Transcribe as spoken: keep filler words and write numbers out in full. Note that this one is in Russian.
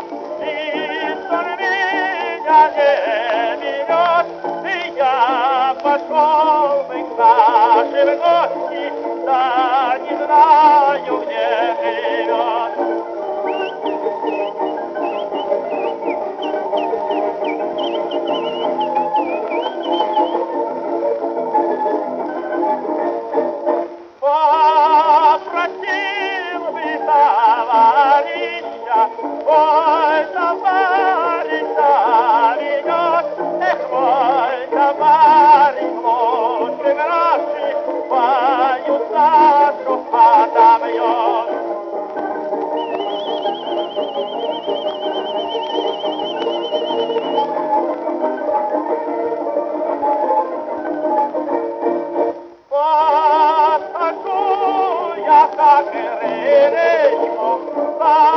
и он меня не берет, и я пошел бы к нашим гости, да не знаю, где живет. Попросил бы товарища, ой, товарища ведет, эх, мой товарищ, лучше наши поют нашу отобьет. Как речку,